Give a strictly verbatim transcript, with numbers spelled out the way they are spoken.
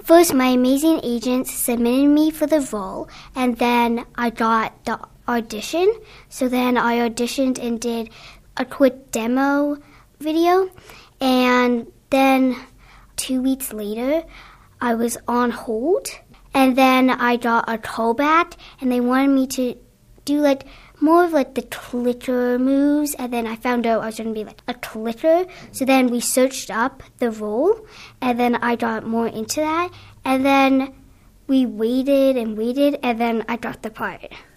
First, my amazing agents submitted me for the role, and then I got the audition. So then I auditioned and did a quick demo video, and then two weeks later, I was on hold, and then I got a callback, and they wanted me to do like more of like the clicker moves, and then I found out I was going to be like a clicker. So then we searched up the role, and then I got more into that, and then we waited and waited, and then I got the part.